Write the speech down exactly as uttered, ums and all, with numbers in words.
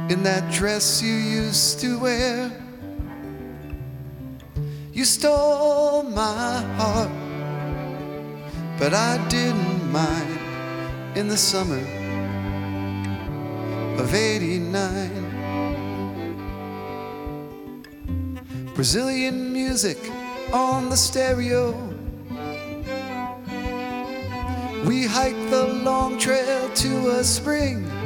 in that dress you used to wear. You stole my heart, but I didn't mind in the summer of eighty-nine. Brazilian music on the stereo. We hiked the long trail to a spring